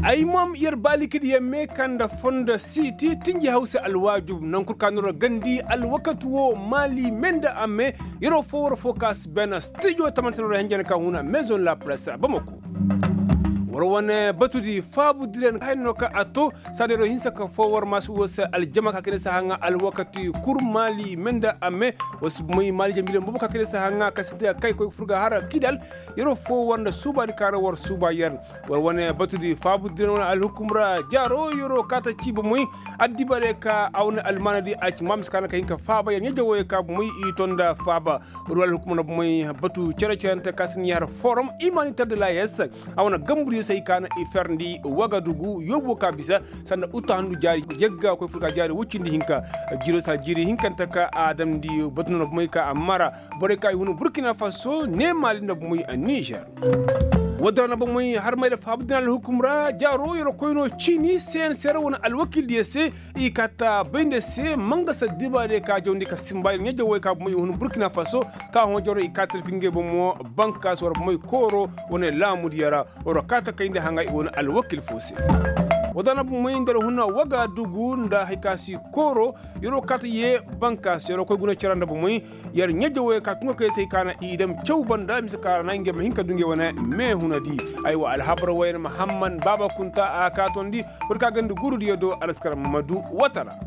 ay mom yer baliki di yemme kanda fonda city tinji hausa alwajub nan kurkanura gandi alwakatu wo mali menda amme yero forward focus bena studio tamantanura henjana ka huna maison la presse bamako warwane batudi fabu dilen hayno ka ato sadero hinsa ka forward mas wosa aljama ka kene sahanga alwakati kurmali menda amme wasmui mali jamile mbuka kene sahanga kasinte kay ko furga hara kidal yero forward suba di kana war suba yan warwane batudi fabu dilen alhukumra jaro yero kata cibo muy addibare ka awna almanadi ac mams kana hinka faba yan yejo ka muy itonda faba wal hukumna muy batu cereciante kasni yar forum humanitaire de la yes awna gamburi sai kana iferndi wagadugu yobo kabisa sanda utandu jari jegga ko fulka jari wuccindi hinka jiro sa jiri hinkanta ka adam di batno muy ka amara bore kay hunu burkina faso ne mali no muy niger wadana ba muy har may def abdal hukumra jaro yoro koyno chini sen serwona alwakil diyese ikata bende se manga sa dibade ka jondi ka simbay nyeje way ka muy hunu burkina faso ka hon joro ikata finge bo mo bankas war muy koro wona lamu diyara woro kata kayinde hanga wona alwakil fosi wadana bu muy ndar hunna waga dugu nda hikasi koro yoro kata ye bankas yoro koy guna ciranda bu muy yar nyeje way ka tunga kay sey kana idam chawbanda misaka nange hinka dunge wona me hunadi aywa alhabra wayna muhammad baba kunta akatondi burka gandu gurudi do alaskar mamadu watara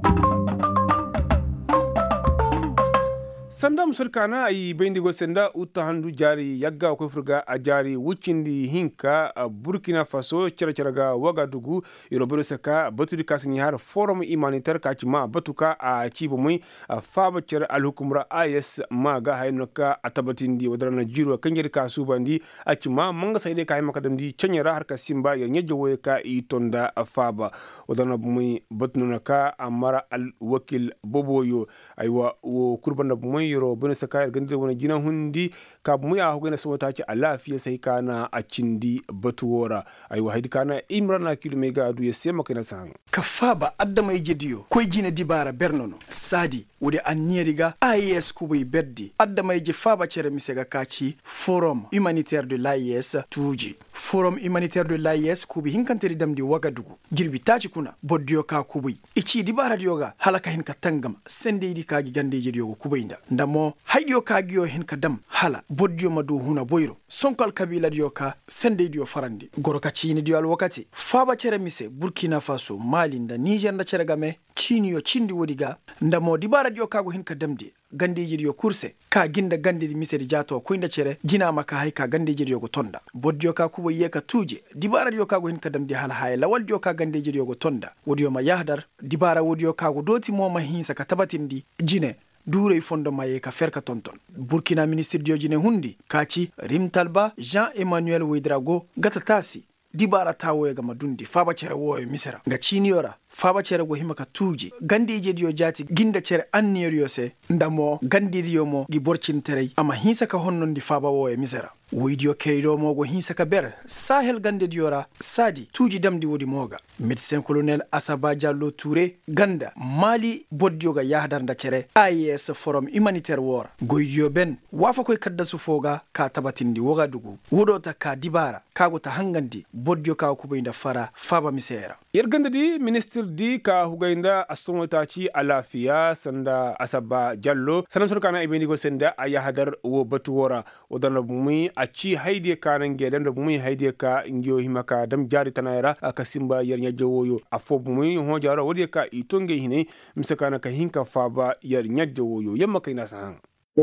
sandam sulkana ay bendigo senda utta handu jari yagga ko furga a jari wuccindi hinka burkina faso ceraceraga wagadugu yorobero saka batudi kasni har forum humanitaire kachima batuka a cibo muy faba cer alhukumra AES maga haynoka atabatindi wadrana jiro kanjeri ka subandi acima manga sayde kay makadamdi cenyara har ka simba yer nyejo woy ka itonda faba wadrana muy batnuna ka amara al wakil boboyo aywa wo kurbanda muy yoro bune sakayar gande wona jina hundi ka muya hogena sota ci alafiya sai kana a cindi batuwora ay wahidi kana imrana kilomega adu yesema kana sang kafaba addama jediyo koy jina dibara bernono sadi wode anniyariga AES kubai beddi addama je faba cere misega kaci forum humanitaire de l'AES tuji forum humanitaire de l'AES kubi hinkanteri damdi wagadugu jirbi taci kuna boddiyo ka kubai ichi dibara diyoga halaka hinka tangam sende di kagi gande jediyo kubainda ndamo haydiyo kagiyo hinka dam hala boddiyo madu huna boyro sonkal kabila diyo ka sende diyo farandi goroka chini diyo al wakati faba cere mise Burkina Faso Mali nda Niger nda cere game chiniyo chindi wodiga ndamo dibara diyo kago hinka damdi gandeji diyo kurse ka ginda gandedi miseri jato koinda cere jina maka hayka gandeji diyo go tonda boddiyo ka kubo yeka tuje dibara diyo kago hinka damdi hala hay lawal diyo ka gandeji diyo go tonda wodiyo ma yahdar dibara wodiyo kago doti mo ma hinsa ka tabatindi jine dure fondo maye ka ferka tonton Burkina ministre diojine hundi kaci Rimtalba Jean-Emmanuel Ouedraogo gatatasi dibara tawo ga madundi faba cere woyo misera ga ciniora faba cere go himaka tuji gandije dio jati ginda cere anniriyo se ndamo gandiriyo mo gi borcinterey ama hinsa ka honnondi faba woyo misera widio keido mo go hinsa ka ber sahel gande diora sadi tuji damdi wodi moga médecin colonel Asaba Diallo Touré ganda Mali boddio ga yahdar nda cere AES forum humanitaire war goydio ben wafa koy kadda su foga ka tabatindi woga dugu wodo ta ka dibara kago ta hangandi boddio ka kubayinda fara faba misera yerganda di ministre di ka hugainda astomota ci alafiya sanda Asaba Diallo sanam surkana ibeni go senda ayahadar wo batuwora odana bumi aci haide kanan gedan da bumi haide ka ingiyo himaka dam jari tanayra aka simba yar jawoyo afo bumi ho jara wodi ka itonge hine msakana ka hinka faba yar jawoyo yamma kaina sahan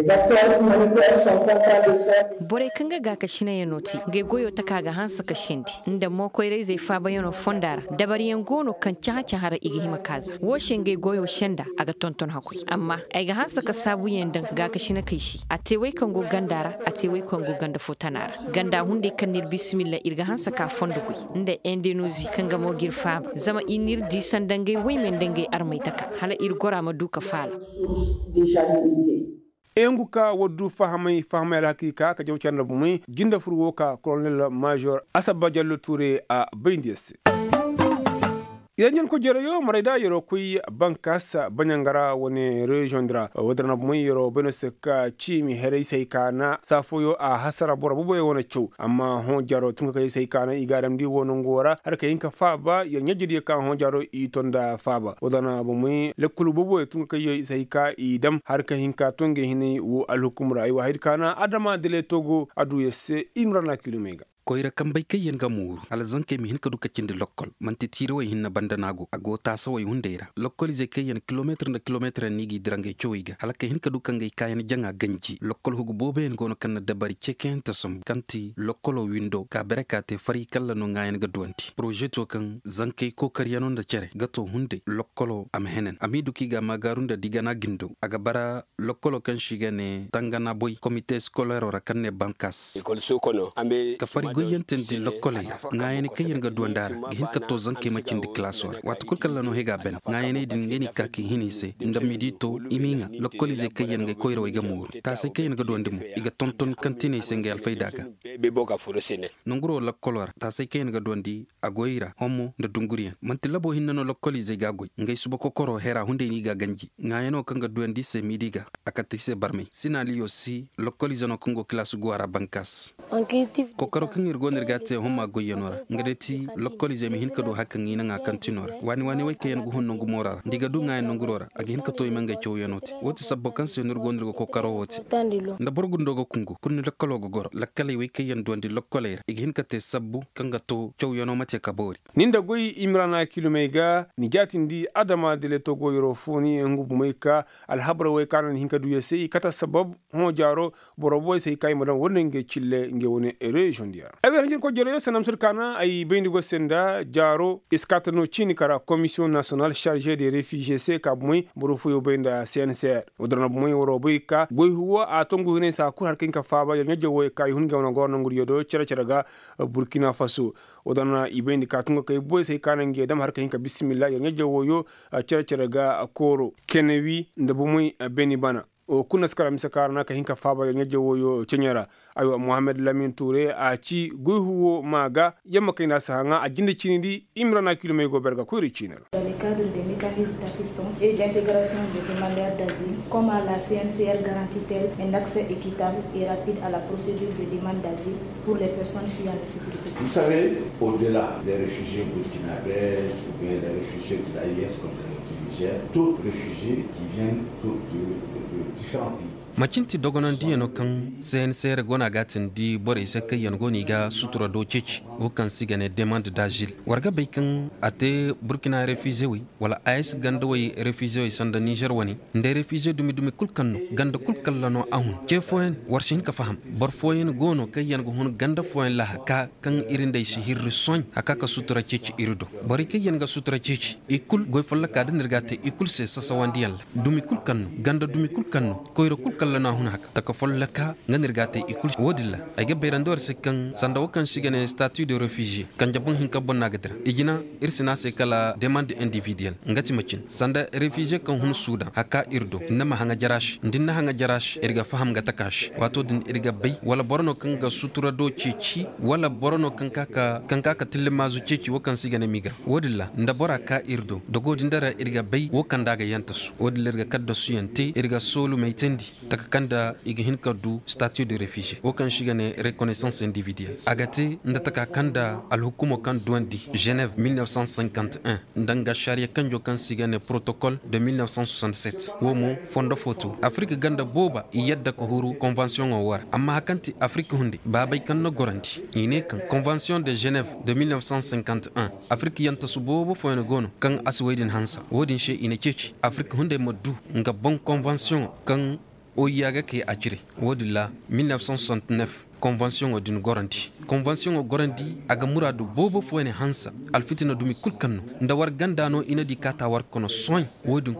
bore kanga ga kashina yanoti ge goyo takaga hansa kashindi inda mo koy zai faba yano fondara dabari yan gono kan caca hara igi himakaza wo shenge goyo shenda aga tonton hakui amma ai ga hansa ka sabu yendan ga kashina kaishi atewai kan go gandara atewai kan go ganda fotanara ganda hunde kan nir bismillah irga hansa ka fondo gui inda endenozi kanga mo girfa zama inir di sandange wai men dange armaitaka hala irgora maduka fala enguka woddu fahamay hakika ka jawcanda bumay ginda furwo ka colonel major Asaba Diallo Touré a Bindiyes idan ko jero yo marayda yoro kuy bankas banyangara woni region dra wadana muy yoro benoseka chimi herey sai kana safoyo a hasara bora buboy wona chu amma hon jaro tunga kay sai kana igaram di wono ngora har kay inka faba ya nyajidi ka hon jaro i tonda faba wadana muy lekulu buboy tunga kay sai ka idam har kay hinka tonge hini wo alhukumra ay wahid kana adama dele togo adu yesse imrana kilomega koyra kambay kayen gamuru ala zanke mi hin kadu kacinde lokkol manti tiro hinna bandanago ago taso way hundeira lokkol je kayen kilometre nigi drange chowiga ala kay hin kadu kangay kayen janga ganji lokkol hugu bobe en gono kan dabari cheken tasum kanti lokkolo window ka berekate fari kala no ngayen gadwanti projet to kan zanke ko karyanon da cere gato hunde lokkolo am henen amidu kiga magarunda digana gindo aga bara lokkolo kan shigane tangana boy comité scolaire ora kanne bankas école sokono ambe ka fari goyenten di lokkole ngayene kayen ga duandar hin ka to zanke makin di classor wat kul kala no hega ben ngayene din ngeni kaki hinise ndamidi to iminga lokkole je kayen ga koyro ga mur ta sai kayen ga duandimu iga tonton kantine senge al faydaga be boga furosene nongro lokkolor ta sai kayen ga duandi agoira homo nda dunguriyan manti labo hinno lokkole je ga goy ngay suba ko koro hera hunde ni ga ganji ngayeno kanga duandi se midiga akatise barme sinali yosi lokkole jono kongo class goara bankas kokaro kangir gonir gatte homma goyenora ngadeti lokkoli jemi hin kado hakkan ina nga kantinora wani way kayen go honno ngumora diga du ngay nongurora agi hin kato imanga chowenoti woti sabbo kan se nur gonir go kokaro woti nda borgundo go kungu kunni lokkolo go gor lakkale way kayen dondi lokkole igi hin katte sabbu kanga to chowyano mate kabori ninda goyi imrana kilomega ni jatindi adama dele to goyro foni ngubu meka alhabra way kanan hin kadu yesi kata sabab ho jaro boroboy sey kay modan wonenge chille nge woni region dia awer hin ko jero sanam surkana ay bendigo senda jaro iskatano chini kara commission nationale chargée des réfugiés se kabmoy borofu yo benda CNCR odorna moy woroboy ka goy huwa atongu hine sa ku harkin ka faba ya nyajo way kay hun gawna gorna ngur yodo cere ga Burkina Faso odorna ibendi ka tunga kay boy sey kanange dam harkin ka bismillah ya nyajo woyo cere ga koro kenewi ndabumoy beni bana o kuna skara misakarna ka hinka faba ya nyaje woyo chenyara ayo Mohamed Lamine Touré a ci guhuwo maga yamma kayna sahanga a jinde cinidi imrana kilomay go berga ko richinal dans le cadre des mécanismes d'assistance et d'intégration des demandeurs d'asile comme à la CNCR garantit-elle un accès équitable et rapide à la procédure de demande d'asile pour les personnes fuyant l'insécurité. Vous savez, au-delà des réfugiés burkinabés ou bien des réfugiés de l'AIS comme du Niger, tous réfugiés qui viennent de différents pays. macinti dogonon diyano kan CNCR gona gatin di bore se kayan goni ga sutura do ceci o kan sigane demande d'asile warga bay kan ate Burkina refugee wi wala AS ganda way refugee wi sanda Niger wani nde refugee dumi kulkanno ganda kulkallano ahun ke foyen warshin ka faham bor foyen gono kayan go hun ganda foyen la ka kan irinde shi hirri soñ aka ka sutura ceci irdo bari kayan ga sutura ceci ikul goy folla ka dinirgate ikul se sasawandiyal dumi kulkanno ganda dumi kulkanno koyro kulkan lana hun haka taka follaka nganirgate ikul wodilla ayga berandor sekan sanda wakan sigane statut de réfugié kan jabun hin ka bonna gadra igina irsina se kala demande individuelle ngati macin sanda réfugié kan hun sudan haka irdo inma hanga jarash ndinna hanga jarash irga faham ga takash wato din irga bay wala borno kan ga sutura do ceci wala borno kan kaka tilmazu ceci wakan sigane migra wodilla nda bora ka irdo dogo dindara irga bay wakan daga yantasu wodilla irga kadda suyante irga solu meitendi kanda igi hin kadu statut de réfugié aucun chigane reconnaissance individuelle agate ndataka kanda al hukumo kan duandi Genève 1951 ndanga sharia kanjo kan sigane protocole de 1967 womo fondo photo Afrique ganda boba yedda ko huru convention o war amma hakanti Afrique hunde babay kan no gorandi ine kan convention de Genève de 1951 Afrique yanta subobo foyno gono kan aswedin hansa wodin she ine ceci Afrique hunde moddu nga bon convention kan o yaga ke acire wodilla 1969 convention d'une goranti convention goranti aga muradu bobo foene hansa alfitina dumi kulkanno nda war gandano ina di kata war kono soin wodin kul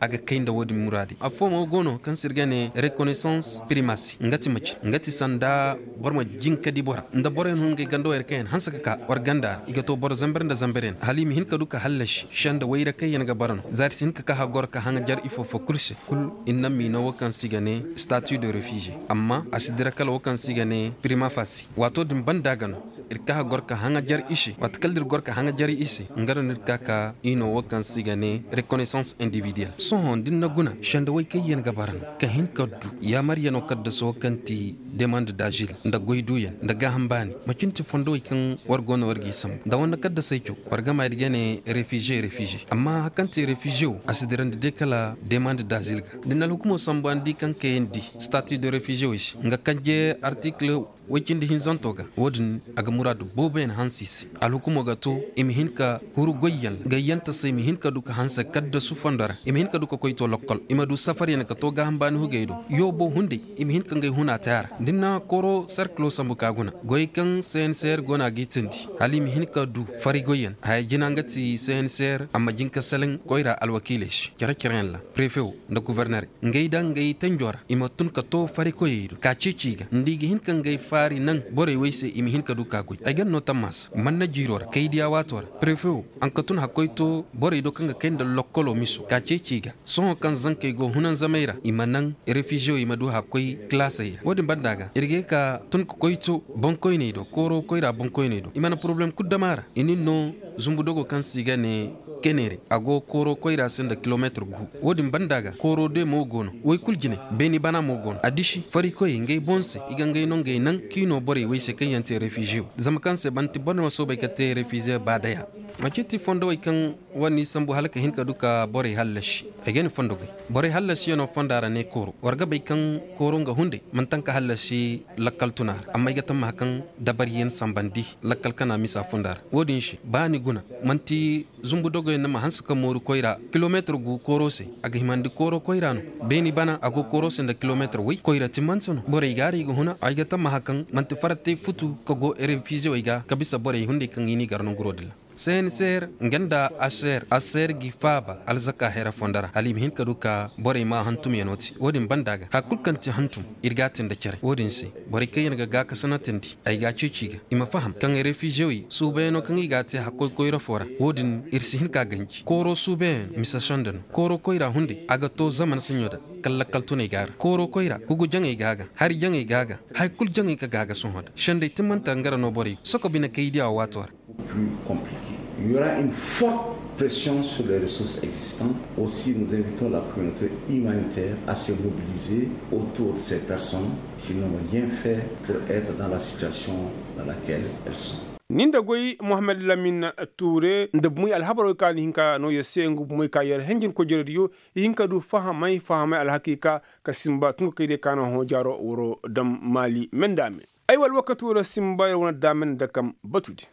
aga kainda wodi muradi afo mo gono kan sirgane reconnaissance primacy ngati machi ngati sanda borma jinka di bora nda boren hunge gando erken hansaka ka war ganda igato bor zamber nda zamberen halimi hinka duka hallash shanda wayra kay yanga baran zati hinka ka hagor ka hanga jar ifo fo kurse kul innami no wakan sigane statut de réfugié amma asidira kala wakan sigane prima facie wato dim bandagano irka hagor ka hanga jar ishi wat kaldir gor ka hanga jari ishi ngaro nirka ka ino wakan sigane reconnaissance individuelle son hon dinna guna shanda way kay yanga baran ka hinka du ya mariano kadda so kanti demande d'agile nda goydu yen nda gahambani macinti fondo kan wargono wargi sam da wanda kadda sayco warga ma digane réfugié amma hakanti réfugié asidiran de kala demande d'asile dinna hukumo sambandi kan kendi statut de réfugié wish nga kanje article wajindi hinzantoga wodin aga muradu boben hansis al hukumo gato imihinka huru goyyan gayanta sai mihinka duka hansa kadda su fandara imihinka duka koyto lokol imadu safari ne kato ga hambani hugaido yobo hunde imihinka ngai huna tayar dinna koro sarklo sambuka guna goykan senser gona gitindi halimi hinka du fari goyyan hay jinangati senser amma jinka salen koira alwakilesh kira la prefet da gouverneur ngai dan ngai tanjora imatun kato fari koyido ka ciciga ndigi hinka ngai fari nan bore wayse imi hinka duka goy ay ganno tamas manna jiror kaydiya wator prefet an katun hakoyto bore do kanga kenda lokolo miso ka ciciga son kan zanke go hunan zamaira imanan refugio imadu hakoy classe wodi bandaga irge ka tun ko koyto bon koyne do koro koyra bon koyne do imana problem kuddamara ininno zumbu dogo kan sigane kenere ago koro koyra senda kilometre gu wodi bandaga koro de mo gono way kuljine beni bana mo gono adishi fari koy ngay bonse iga ngay no ngay nan kino bore wayse kayante refugio zama kan se banti bonno so bay kate refugio badaya maceti fondo way kan wani sambu halaka hinka duka bore hallashi again fondo gay bore hallashi yono fondara ne koro warga bay kan koro nga hunde man tanka hallashi lakal tunar amma iga tam hakan dabariyen sambandi lakal kana misa fondara wodin shi bani guna manti zumbu dogo na mahanska moru koira kilometre gu koro se aga himandi koro koira no beni bana ago koro se da kilometre wi koira timansono bore gari go huna aiga tam hakan manti farate futu kogo refugio iga kabisa bore hunde kan yini garno grodila senser ngenda aser gifaba alzaka hera fondara halim hin kaduka bore ma hantum yanoti wodin bandaga hakul kanti hantum irgatin da kere wodin si bore kayen ga ka sanatendi ay ga ciciga ima faham kan refugee subeno kan igate hakoy koyra fora wodin irsi hin ka ganji koro suben misa shandan koro koyra hunde aga to zaman sunyoda kala kaltune gar koro koyra hugu jangi gaga hari jangi gaga hakul jangi ka gaga sunhoda shande timanta ngara no bore soko bina kaydi awator plus compliqué. Il y aura une forte pression sur les ressources existantes. Aussi, nous invitons la communauté humanitaire à se mobiliser autour de ces personnes qui n'ont rien fait pour être dans la situation dans laquelle elles sont. ninda goy Mohamed Lamine Touré ndabmuy alhabaro kan hinka no yesengu muy kayer henjin ko jeriyo hinka du fahamay alhakika kasimba tunko kayde kana ho jaro woro dam Mali mendame ay wal wakatu la simba wona damen dakam batudi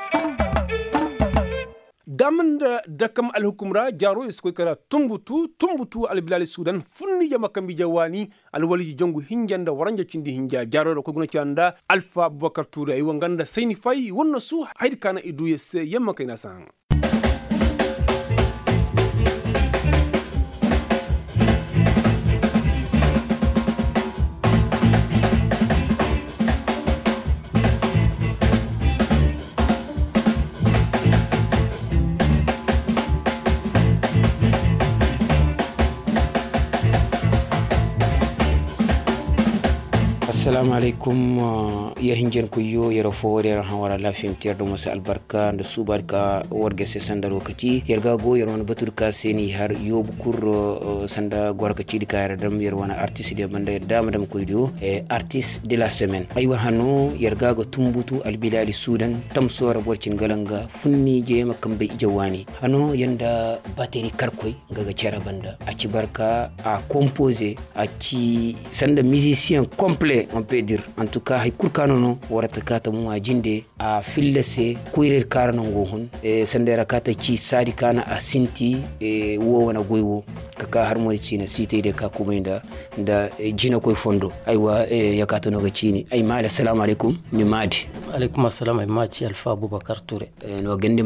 damen dakam alhukumra jaro iskoy kala tumbutu albilal Sudan funni jama kambi jawani alwali jongu hinjanda waranja cindi hinja jaro ko guna canda Alpha Boubacar Touré ay wanganda sayni fay wonna su hayr kana idu yesse yamma kayna sang assalamu alaikum ya hinjen ko yo yero fowore ran hawara lafiyam terdo musa albarka ndo subarka worge se sanda lokati yerga go yero on batur ka seni har yobu kur sanda gorka cidi kayra dam yero wana artiste de bande dam koydo e artiste de la semaine aywa hanu yerga go tumbutu albilali Sudan tamsora borcin galanga funni je makambe ijawani hanu yanda bateri karkoy gaga cera banda aci barka a composer aci sanda musicien complet on peut dire en tout cas hay kurkanono warata kata mu ajinde a fillese kuirer karano ngohun e sandera kata ci sadi kana a sinti e wo wana goywo kaka harmoni cina site de ka kumainda da jina koy fondo aywa yakata no ga cini ay mala assalamu alaikum ni madi alaikum assalam ay maci Alpha Boubacar Touré no gende man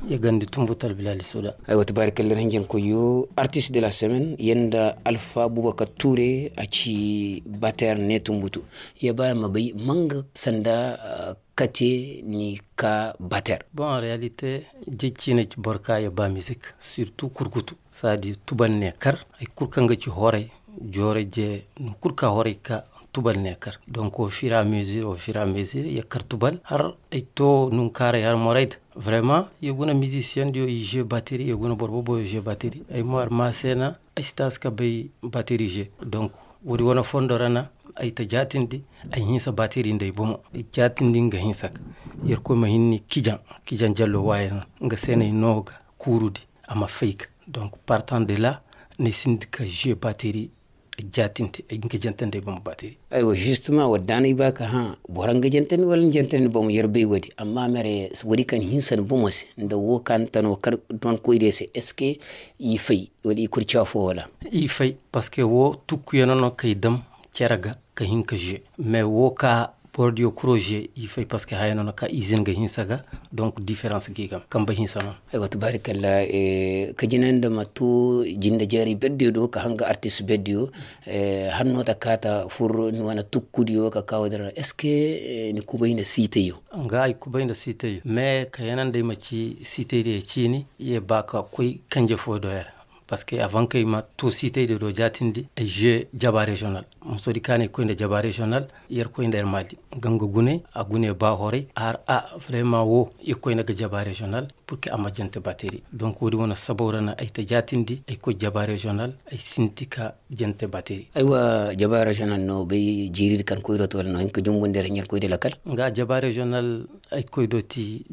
ya gandi tumbutal bilali suda. Aywa tabarakallah hangen ko yo artiste de la semaine yanda Alpha Boubacar Touré aci batteur ne tumbutu ya ba mabai manga sanda kate ni ka batteur. Bon, en réalité jecine ci borka ya ba musique surtout kurkutu sadi tubal ne kar ay kurkanga ci hore jore je kurka hore ka tubal nekar donc au fur et à mesure ya kartubal har to nun kare har moraid vraiment yeguna musicien dio jeu batterie yeguna borbo jeu batterie ay mo armasena stas ka bay batterie je donc wodi wona fondorana ay ta jatindi ay hinsa batterie ndey bomo jatindi nga hinsak yer ko ma hinni kijan jallo wayna nga sene noga kurudi ama fake donc partant de là ne sindika jeu batterie jatinte ay nge jantande bam batterie aywa justement wadani baka ha boranga jantani wala jantani bam yerbe wadi amma mere wadi kan hinsan bomos nda wo kan tano kar don koyde se est-ce que yi fay wadi kurcha fo wala yi fay parce que wo tukku yenono kay dam ciaraga ka hinka je mais wo ka bordio projet il fait parce que hayno ka izin ga hinsaga donc différence gigam kamba hinsama aywa tabarakallah ka jinanda matu jinda jari beddi do ka hanga artiste beddi hanno ta kata fur ni wana tukkudio ka kawdara est ce que ni kubayna site yo nga ay kubayna site yo mais ka yanande maci site de chini ye baka koy kanje fo doyar parce que avant que ma tout cité de jatindi et jeu jaba régional musodi kane ko inde jaba régional yer ko inde mali gango gune a gune ba hore ar a vraiment wo e ko inde jaba régional pour que ama jante batterie donc wodi wona saborana ay ta jatindi ay ko jaba régional ay sintika jante batterie aywa jaba régional no be jirir kan ko roto no en ko jombonde ñer ko de lakal nga jaba régional ay ko doti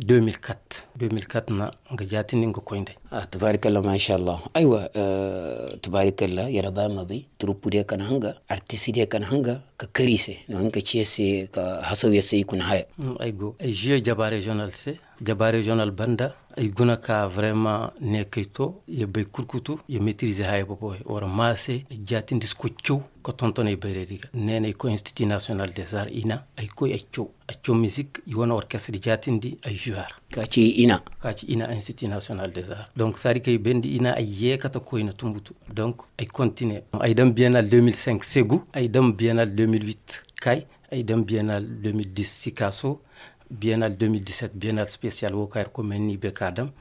2004 na nga jatindi ngo ko inde tabarakallah ma sha Allah aywa tabarakallah yaraba mabi trupude kan hanga artiside kan hanga ka karise no hanka ciese ka hasawiya sai kun haya aygo ay jeu jaba régional banda ay guna ka vraiment ne kayto ye bay kurkutu ye maîtriser hay bobo ora masse jatindi ko ciow ko tontone berediga nene ko institut national des arts ina ay ko ay ciow musique yona orchestre jatindi ay joueur kaci ina institut national des arts donc sari kay bendi ina ay yekata ko ina tumbutu donc ay continuer ay dam biennale 2005 Ségou ay dam biennale 2008 Kay ay dam biennale 2010 Sikasso biennale 2017 biennale spéciale Wokar Komeni Bekadam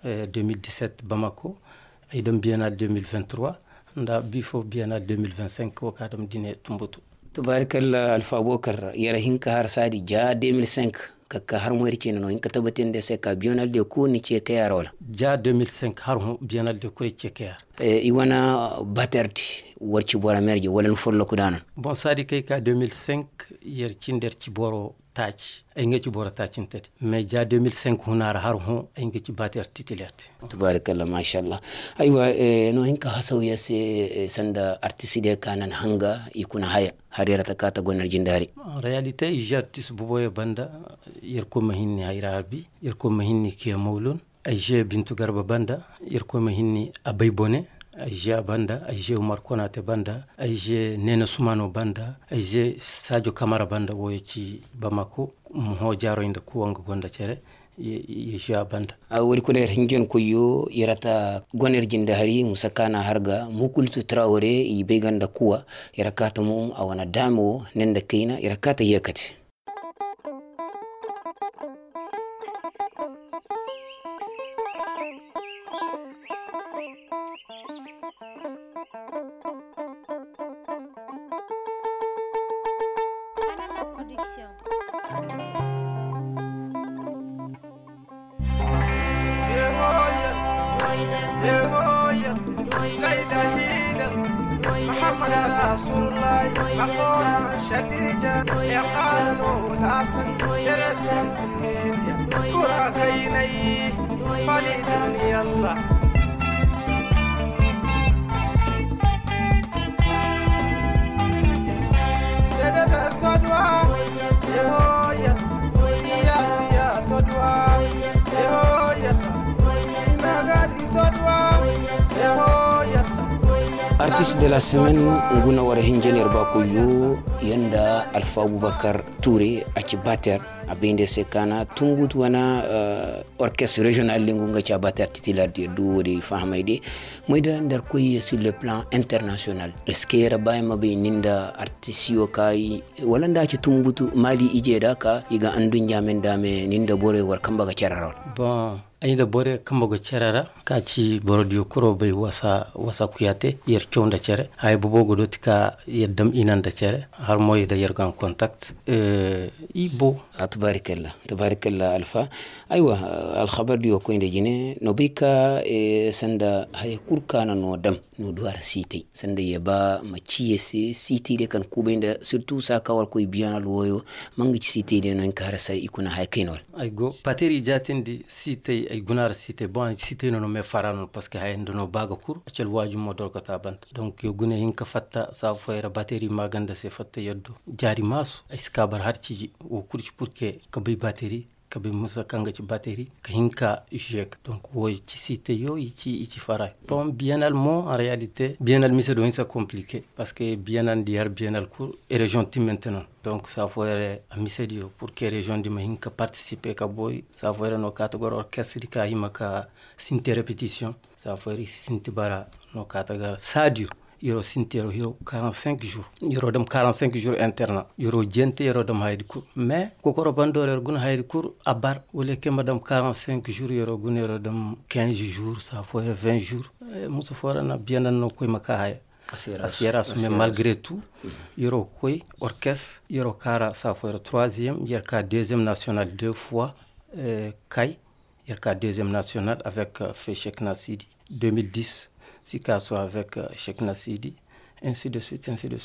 2017 Bamako ay dam biennale 2023 nda bifo biennale 2025 Wokadam dine tumbutu tabarakallah Alpha Boubacar yara hinka har sadi ja 2005 kaka har mo ricene no hinka tabaten de se ka biennale de ko ni ce kayar wala ja 2005 har biennale de ko ce kayar iwana baterti warci bora merje wala follo ko danan bon sadi kay ka 2005 yer cinder ci boro taci ay nga ci boro tacin tati mais ja 2005 hunara har ay nga ci bater titulaire tabarakallah ma sha Allah aywa no hinka hasawiya se sanda artiste kanan hanga ikuna haya harira takata gonar jindari en réalité artiste buboye banda yer ko mahinni hayra harbi yer ko mahinni ke mawlun ay je bintu garba banda yer ko mahinni abay bone ay je banda ay je Umar Konate banda ay je Nena Sumano banda ay je Sadio Kamara banda wo ci Bamako mo jaro inda ko wanga gonda cere ye je banda wori ko der hingen ko yo yarata goner jinda hari musakana harga mukultu Traoré ibe ganda kuwa yarakata mum awana damo nenda kaina yarakata yekati artiste de la semaine nguna wara hinjener ba ko yo yanda Alpha Boubacar Touré aci bater abinde sekana tungut wana orchestre régional lingunga cha batteur titulaire de douri fahamayde moyda ndar koy sur le plan international eskera bayma be ninda artisio kai wala nda ci tungutu mali ijeda ka iga andu nyamen dame ninda bore war kamba ga cerarol bon ayda bore kamba ga cerara ka ci borodio kuro bay wasa kuyate yer chonda cere hay bobo dotika yeddam inanda cere har moy da yergan contact ibo tabarakallah alfa aywa al khabar dio ko inde jine no bika sanda hay kurkana no dam no duar site sanda yeba ma ciyese site de kan kubenda surtout sa kawal koy bianal woyo mangi ci site de non kara sai ikuna hay kenol aygo pateri jatindi site ay gunar site bon site no me farano parce que hay ndono baga kur acel waju modol ko tabant donc yo gune hinka fatta sa foyra bateri maganda se fatta yeddo jari masu ay skabar harciji o kurci pour que kabay bateri kabe musa kanga ci batterie ka hinka jek donc wo ci cité yo ci fara bon bienal mo en réalité bienal mi c'est donc ça compliqué parce que bienal diar bienal cour et région tim maintenant donc ça faut être à misedio pour que région di ma hinka participer ka boy ça faut être no catégorie orchestre ka himaka sinte répétition ça faut être sinte bara no catégorie sadio yoro sintero yoro 45 jours yoro dem 45 jours internat yoro jente yoro dem haydi cour mais kokoro bandore gun haydi cour abar wole ke madam 45 jours yoro gun yoro dem 15 jours ça faut 20 jours muso fora na bianan no koy maka hay asieras mais malgré tout yoro koy orchestre yoro kara ça faut 3e yerka 2e national 2 fois kay yerka 2e national avec Fechek Nasidi 2010 Sikaso avec Cheikh Nasidi, ainsi de suite.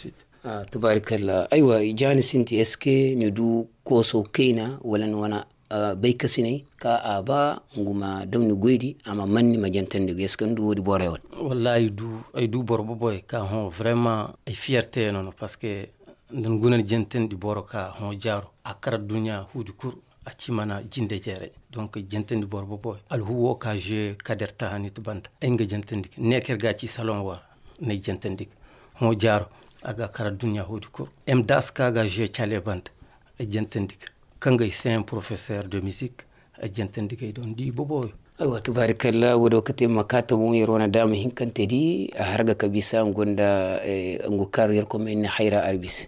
Tabarakallah. Aywa, jani sinti eske ni du koso keina wala wana bayka sinay ka aba nguma damni goydi ama manni majantande eske ndu wodi borewol. Wallahi ay du borbo boy ka hon vraiment ay fierté non parce que ndon gunal jantande boroka hon jaro akara dunya hudi kur acimana jinde jere donc jentendi borbo boy al huwo ka je kaderta hanit banda enga jentendi neker ga ci salon war ne jentendi mo jaro aga kara dunya hodi ko em das ka ga je chale banda jentendi kangay c'est un professeur de musique jentendi kay don di boboy aywa tabarakallah wodo kate makata mo yerona dama hinkante di harga kabisa gonda ngu career ko men hayra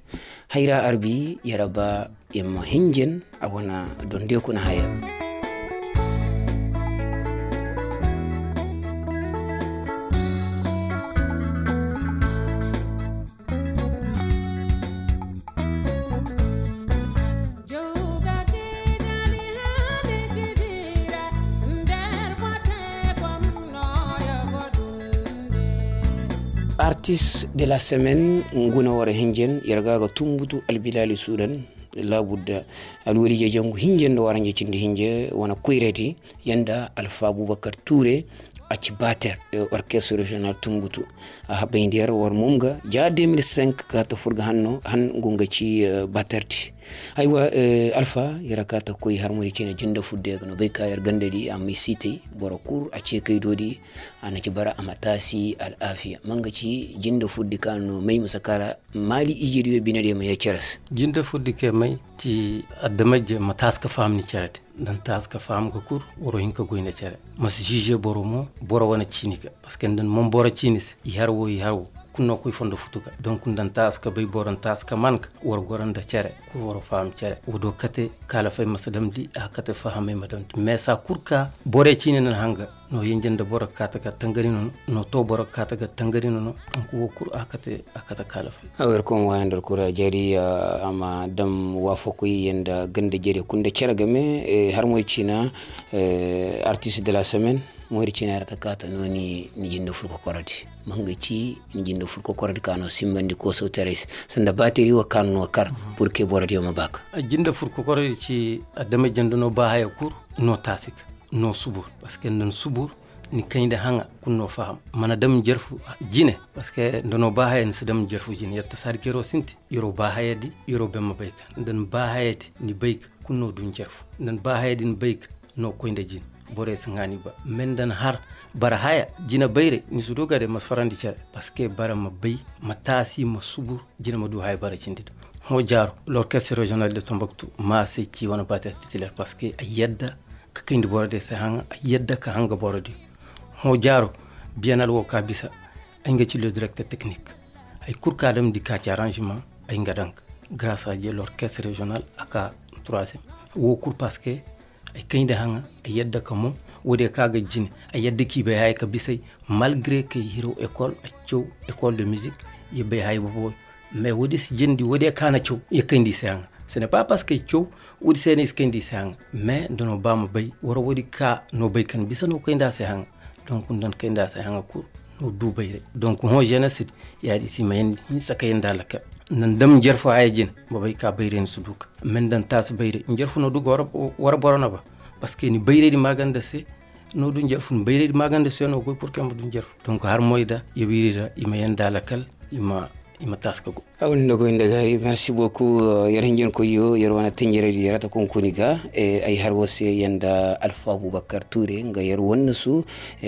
arbi yaraba yamma hinjen awana don de ko na haya artiste de la semaine nguna wara hinjen yargaga tumbutu albilali sudan la budda alwali jangu hinjen do wara njecinde hinje wana kuyreti yanda Alpha Boubacar Touré aci bater orchestre régional tumbutu a habayndiyar war mumga ja 2005 ka to furga hanno han gunga ci baterti aywa Alpha yarakata koy harmoni ci jinda fudde no be kayar gandadi am cité borokur aci kaydodi ana ci bara amatasi al afiya manga ci jinda fuddi kanu may musakara mali ijiriyo binade ma yaceras jinda fuddi ke may ci adamaje mataska famni cerete dan taska fam ko kur woro hinka goyne cere mas juger boromo boro wana cinika parce que dan mom boro cinis yarwo kunno koy fondo futuka donc dan taska bay boron taska manka wor goranda cere ko woro fam cere wodo kate kala fay masadam di akate fahame madam mais sa kurka bore cini nan hanga no yenjende boro kata ka tangari no to boro kata ka tangari no donc wo kur akata kala fay awer kon wayandar kura jari ama dam wafo ko yenda gande jere kunde cere game har moy cina artiste de la semaine moy cina rata kata noni ni jindo fulko korati mangaci ni jindo fulko korati kano simbandi ko so teres sanda bateri wa kanu kar pour que borati o mabak jindo fulko korati ci adama jendono ba haya kur no tasik no subur parce que non subur ni kayde hanga kunno faham mana dam jerfu jine parce que ndono ba haya ni dam jerfu jine yatta sar kero sinti yoro ba hayadi yoro bemma bayka ndan ba hayati ni bayka kunno dun jerfu ndan ba hayadi ni bayka no koynde jine bore singani ba mendan har bara haya jina bayre ni sudoga de mas farandi cere parce que bara ma bay ma tasi ma subur jina ma du hay bara cindi ho jaro l'orchestre régional de Tombouctou ma se ci wana batteur titulaire parce que a yedda ka kindi borode se hanga a yedda ka hanga borode ho jaro bienal wo ka bisa ay nga ci le directeur technique ay kurka dem di ka ci arrangement ay nga dank grâce à Dieu l'orchestre régional aka 3e wo kur parce que ay kindi hanga a yedda ka mo wode kaga jine a yedda ki be hay ka bisay malgré que hiro école a ciow école de musique yebe hay bo mais wodi si jendi wodi kana ciow ye kandi sang ce n'est pas parce que ciow wodi seni kandi sang mais dono bama bay woro wodi ka no bay kan bisano kanda sang donc ndon kanda sang ko no du bay donc ho jeunesse ya di si mayen ni sakayenda la ka nan dam jerfo ay jin bo bay ka bayren suduk men dan tas bayre jerfo no du wara borona ba parce que ni bayre di maganda se no du jerfo bayre di maganda se no ko pour que mo du jerfo donc har moyda yewirira imayenda la kal ima taskago awni go indagari merci beaucoup yarinjen ko yo yerwana tenjere di rata kon kuniga ay har wose yanda Alpha Boubacar Touré nga yer wonsu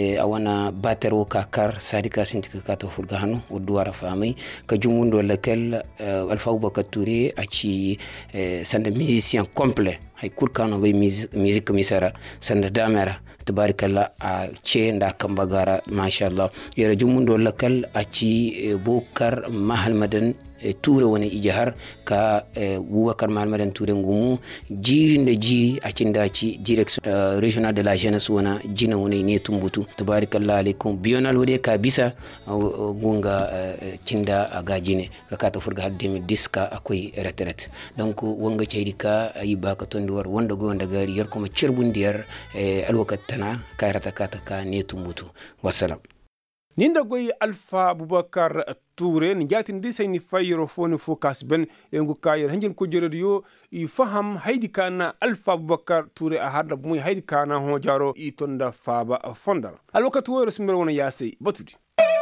awana batero ka kar sadika sintika ka to furga hanu wodwara famay ka jumundo lakel Alpha Boubacar Touré aci sande musicien complet hay kurkano bay musique misara sande damera tabarakallah a ce nda kambagara mashallah yera jumundo lakel aci Boubacar Mahalmadan Touré woni ijahar ka Boubacar Mahalmadan Touré ngumu jirinde jiri acindaci direction régional de la jeunesse wona jina woni ne tumbutu tabarakallah alaikum bional wode ka bisa gunga cinda agajine ka kata furga har 2010 ka akoy retraite donc wonga ceydi ka yiba ka tondi war wonda go wonda gari yer ko ma cerbundiyar alwakat tana kayrata kata ka ne tumbutu wassalam ninda goyi Alpha Boubacar Touré ni jatin di sayni fayro foni focus ben yengu kayir hanjen ko jorodiyo I faham haydi kana Alpha Boubacar Touré a harda muy haydi kana ho jaro I tonda faba fondar alwakatu wo resmir wona yase batudi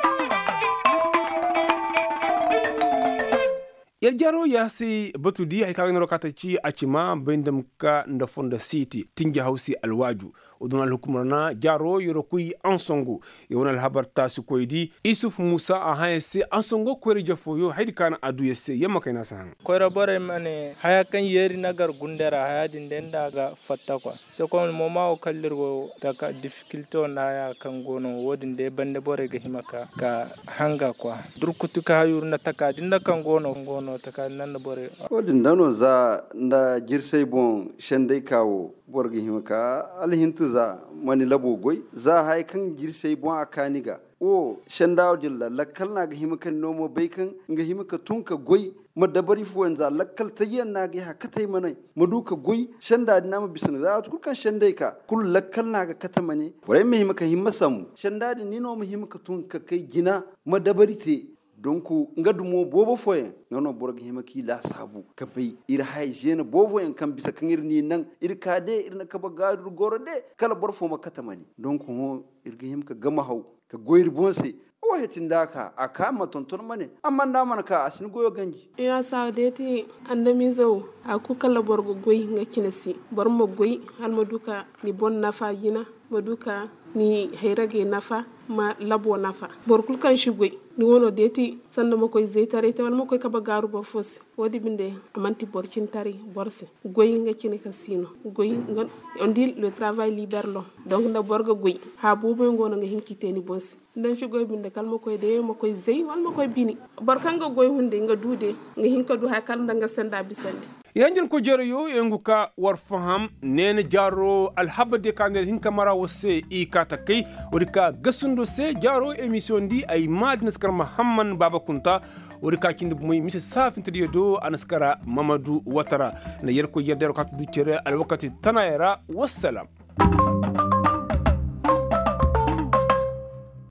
yel jaro yasi batudi ay kawno rokata ci acima bendam ka nda fonda city tinja hausi alwaju oduna hukumana jaro yorokui ansongo yona habar tasu koydi Isuf Musa a hayse ansongo kwere jafoyo haydi kana adu yesse yamma kayna san koyra bore mane haya kan yeri nagar gundera haya din daga fatta kwa se ko moma o kallirgo daga difficulty na ya kan gono wodin de bande bore ga himaka ka hanga kwa durkutu ka yurna taka dinda kan gono taka nan bore wodin dano za nda jirsay bon shendai kawo borgi himaka alhintu za mani labo goy za hay kan jirsay bon akaniga o shendaw dilla lakkal na ga himaka nomo baikan ga himaka tunka goy madabari fuwanza lakkal tayen na ga hakatay manai maduka goy shenda dina ma bisan za tu kan shendai ka kul lakkal na ga katamane wai mai himaka himmasam shenda ni no mu himaka tunka kai gina madabari te donc ngadumo bobo foyen nono borg himaki la sabu kabay ir hayjena bobo en kam bisa kangirni nan ir kade ir na kaba gadu gorode kala borfo makatamani donc ho ir himka gama haw ka goyir bonse o hetin daka akama tonton mane amma nda man ka asin goyo ganji ya saudeti andami zo aku kala borgo goy ngakinasi bormo goy almaduka ni bon nafa yina maduka ni hayrage nafa ma labo nafa borkul kan shugoi ni wono deti sanda makoy zeitare te wal makoy kaba garu ba fosi wodi binde amanti borcin tari borse goy ngakine kasino goy ngon on dit le travail libère l'homme donc nda borga goy ha bobo ngono nga hinkiteni bonse ndan shugoy binde kal makoy de makoy zey wal makoy bini borkanga goy hunde nga dude nga hinka du ha kal nga senda bisande yanjin ko jero yo yengu ka war faham nene jaro alhabade kander hinka mara wose I kata kai urika gasundo se jaro emission di ay madnes kar Muhammad Baba Kunta urika kindi muy mise safin tediyo do anaskara Mamadou Watara na yerko yerdero kat du cere alwakati tanayera wassalam